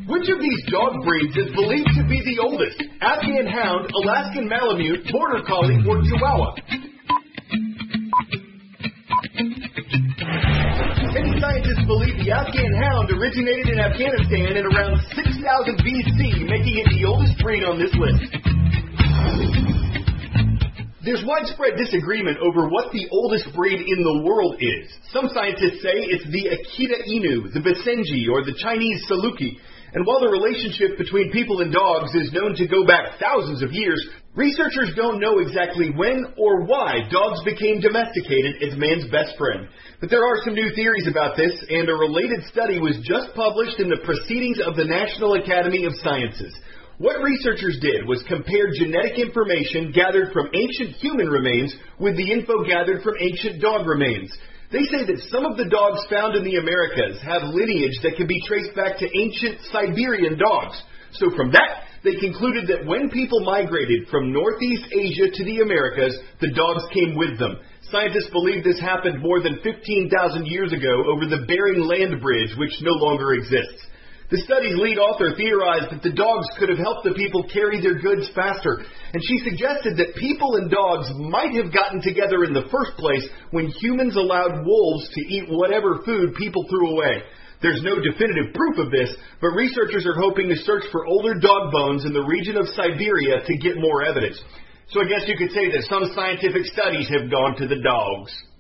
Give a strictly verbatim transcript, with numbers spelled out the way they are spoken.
Which of these dog breeds is believed to be the oldest? Afghan Hound, Alaskan Malamute, Border Collie, or Chihuahua? Many scientists believe the Afghan Hound originated in Afghanistan in around six thousand B C, making it the oldest breed on this list. There's widespread disagreement over what the oldest breed in the world is. Some scientists say it's the Akita Inu, the Basenji, or the Chinese Saluki. And while the relationship between people and dogs is known to go back thousands of years, researchers don't know exactly when or why dogs became domesticated as man's best friend. But there are some new theories about this, and a related study was just published in the Proceedings of the National Academy of Sciences. What researchers did was compare genetic information gathered from ancient human remains with the info gathered from ancient dog remains. They say that some of the dogs found in the Americas have lineage that can be traced back to ancient Siberian dogs. So from that, they concluded that when people migrated from Northeast Asia to the Americas, the dogs came with them. Scientists believe this happened more than fifteen thousand years ago over the Bering Land Bridge, which no longer exists. The study's lead author theorized that the dogs could have helped the people carry their goods faster, and she suggested that people and dogs might have gotten together in the first place when humans allowed wolves to eat whatever food people threw away. There's no definitive proof of this, but researchers are hoping to search for older dog bones in the region of Siberia to get more evidence. So I guess you could say that some scientific studies have gone to the dogs.